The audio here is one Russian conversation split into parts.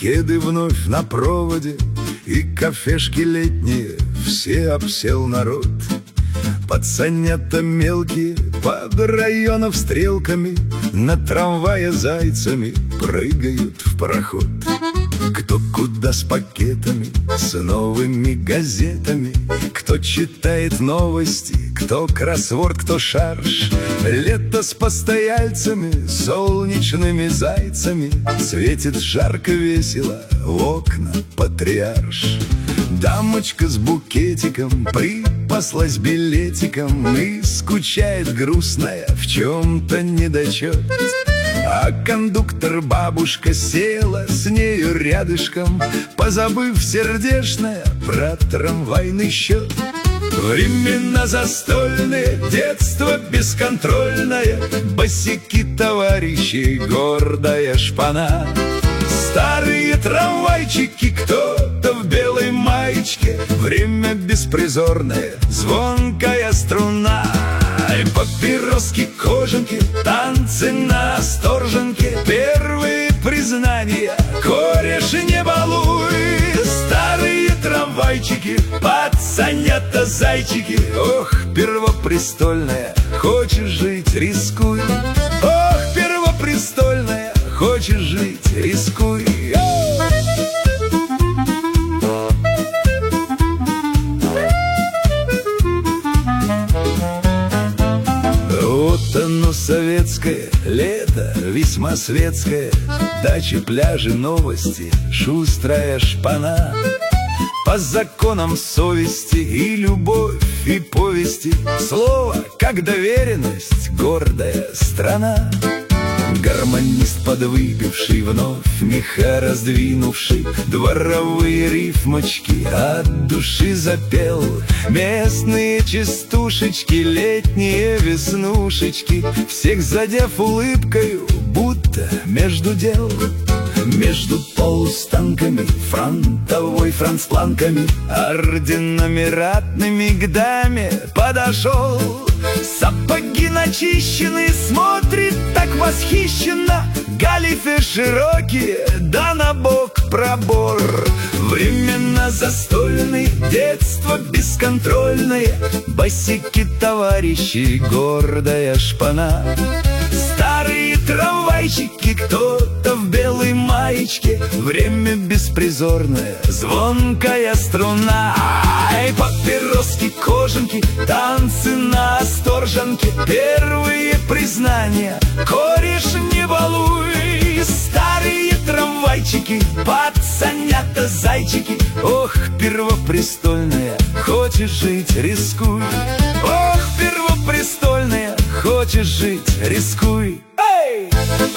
кеды вновь на проводе, и кафешки летние, все обсел народ. Пацанята мелкие под районов стрелками, на трамвае зайцами прыгают в пароход. Кто куда с пакетами, с новыми газетами, кто читает новости, кто кроссворд, кто шарж. Лето с постояльцами, солнечными зайцами, светит жарко весело в окна патриарш. Дамочка с букетиком припаслась билетиком и скучает грустная в чем-то недочет. А кондуктор бабушка села с нею рядышком, позабыв сердечное про трамвайный счет. Времена застольные, детство бесконтрольное, босяки товарищи, гордая шпана. Старые трамвайчики, кто-то в белой маечке, время беспризорное, звонкая струна. И папироски, кожанки, танцы на сторженке, первые признания, кореш не балуй. Старые трамвайчики, пацанята зайчики, ох, первопрестольная, хочешь жить, рискуй. Ох, первопрестольная, хочешь жить, рискуй. Вот оно, советское лето, весьма светское, дачи, пляжи, новости, шустрая шпана. По законам совести и любовь, и повести, слово как доверенность, гордая страна. Гармонист подвыпивший, вновь меха раздвинувший, дворовые рифмочки от души запел. Местные частушечки, летние веснушечки, всех задев улыбкою, будто между дел. Между полустанками, фронтовой францпланками, орденами ратными к даме подошел. Сапоги начищены, смотрит так восхищенно, галифе широкие, да на бок пробор. Времена застольные, детство бесконтрольное, босяки товарищи, гордая шпана. Старые трамвайчики, кто-то в белой маечке, время беспризорное, звонкая струна. Ай, папироски, кожанки, танцы на сторжанке, первые признания, кореш не балуй. Старые трамвайчики, пацанята зайчики, ох, первопрестольная, хочешь жить, рискуй. Ох, первопрестольная, хочешь жить, рискуй. Эй!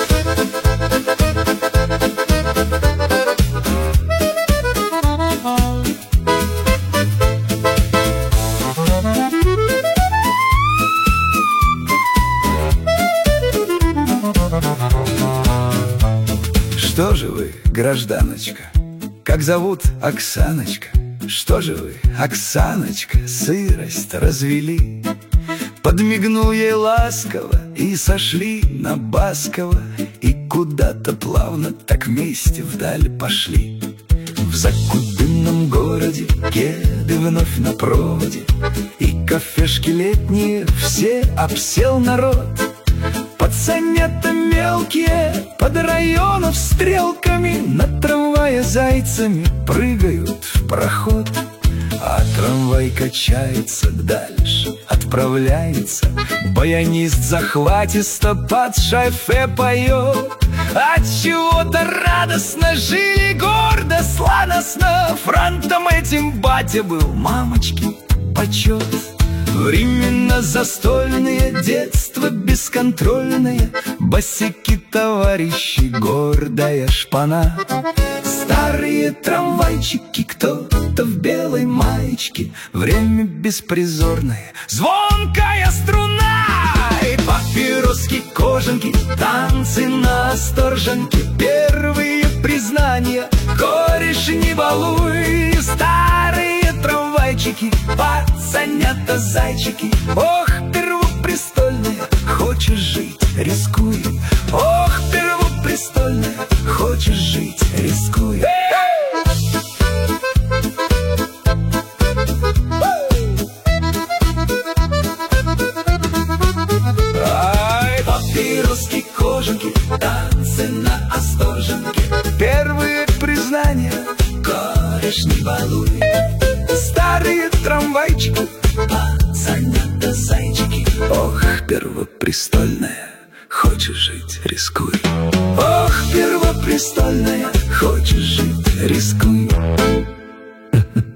Что же вы, гражданочка, как зовут Оксаночка? Что же вы, Оксаночка, сырость развели? Подмигнул ей ласково, и сошли на Баскова, и куда-то плавно так вместе вдаль пошли. В закудынном городе кеды вновь на проводе, и кафешки летние, все обсел народ. Пацанята мелкие под районов стрелками, на трамвае зайцами прыгают в проход. А трамвай качается дальше, отправляется. Баянист захватисто под шофе поет. От чего-то радостно жили, гордо, сладостно. Фронтом этим батя был, мамочки, почет. Времена застольные, детство бесконтрольное, босяки товарищи, гордая шпана. Старые трамвайчики, кто-то в белой маечке, время беспризорное, звонкая струна. И папироски, кожанки, танцы на сторжанке, первые признания, кореш не балуй. Старые трамвайчики, пацанята зайчики, ох, первопрестольная, хочешь жить, рискуй. Ох, первопрестольная, хочешь хочешь жить, рискуй. Папироски, кожанки, танцы на Остоженке. Первые признания, кореш, не балуй. Старые трамвайчики, пацанята, зайчики. Ох, первопрестольная, хочешь жить, рискуй. Ох, первопрестольная, хочешь жить, рискуй.